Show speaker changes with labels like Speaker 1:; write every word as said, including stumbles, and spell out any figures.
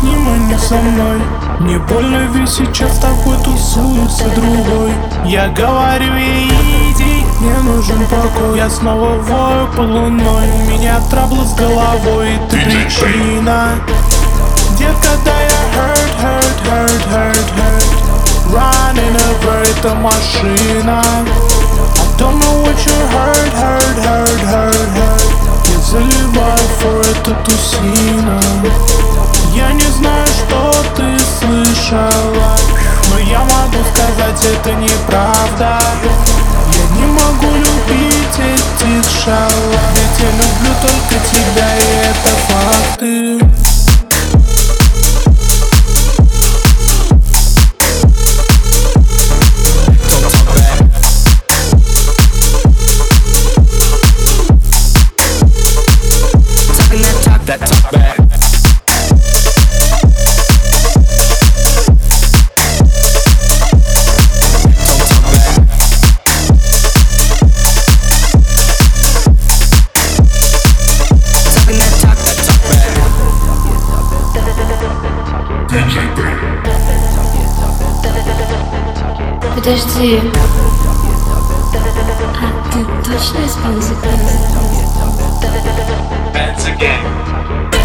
Speaker 1: с ним, а не со мной. Мне больно, ведь сейчас такой тусуется другой. Я говорю ей, иди, мне нужен покой. Я снова вою под луной, у меня траблы с головой, ты причина. Детка, да я hurt, hurt, hurt, hurt, hurt. Running over, это машина. I don't know what you hurt, hurt, hurt, hurt, hurt. Я заливаю for эту тусину. Я не знаю, что ты слышала, но я могу сказать, это неправда. Я не могу любить этих шалав, ведь я люблю только тебя, и это факты.
Speaker 2: That talk back. Talking that talk, that talk back.
Speaker 3: Подожди. А ты точно из музыки?
Speaker 2: Dance again.